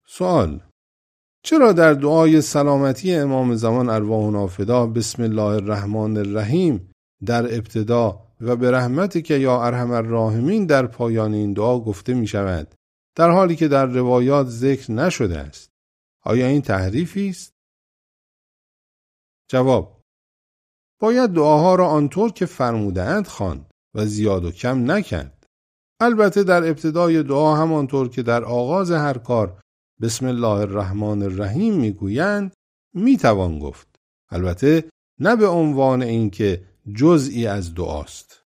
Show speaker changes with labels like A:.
A: سوال: چرا در دعای سلامتی امام زمان ارواحنا فدا بسم الله الرحمن الرحیم در ابتدا و به رحمتک یا ارحم الراحمین در پایان این دعا گفته می شود در حالی که در روایات ذکر نشده است؟ آیا این تحریفی است؟ جواب: باید دعاها را آنطور که فرمودند خواند و زیاد و کم نکرد. البته در ابتدای دعا همانطور که در آغاز هر کار بسم الله الرحمن الرحیم میگویند میتوان گفت، البته نه به عنوان اینکه جزئی از دعاست.